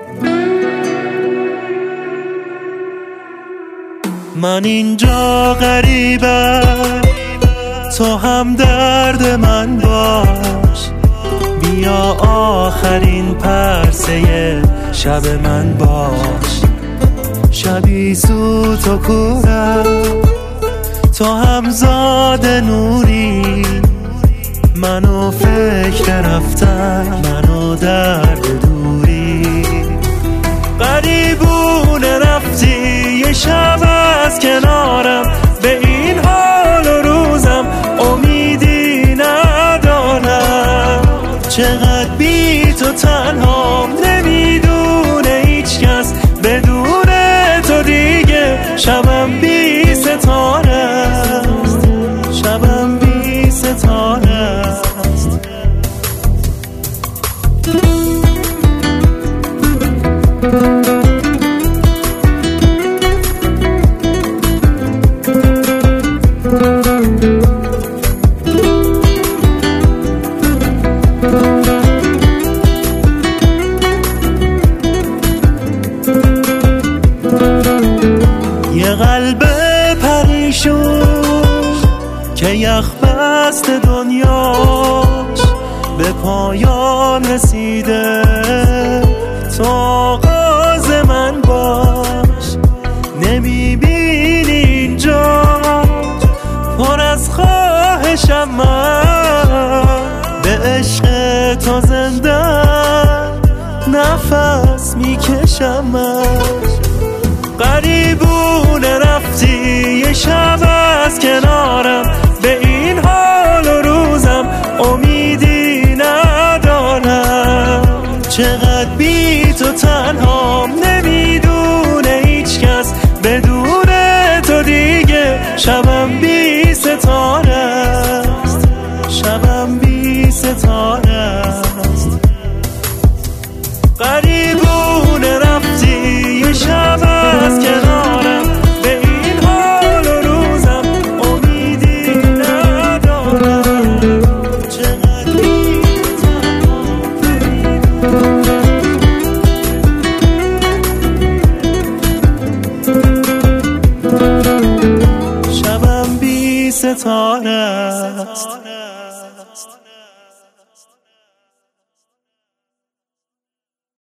من اینجا غریبم، تو هم درد من باش. بیا آخرین پرسه شب من باش. شبی سو تو کورم، تو هم زاد نوری. منو فکر رفتن، منو درد دوری. غریبونه رفتی یه شب از کنارم، به این حال و روزم امیدی ندارم. چقدر بی تو تنهام، نمیدونه هیچ کس بدون تو دیگه. شبم بی ستاره است، شبم بی ستاره است. یه قلب پریشون که یخ بست دنیاش به پایان رسیده. تو آغاز من باش، نمیبینی اینجا پر از خواهشم. من به عشق تو زنده نفس میکشم. من غریبونه رفتی یه شب از کنارم، به این حال و روزم امیدی ندارم. چقدر بی تو تنهام، نمیدونه هیچ کس بدون تو دیگه. شبم بی ستاره است، شبم بی ستاره است. غریبونه رفتی یه شب از کنارم، به این حال و روزم امیدی ندارم. چقدر بی تو شبم بی ستاره است.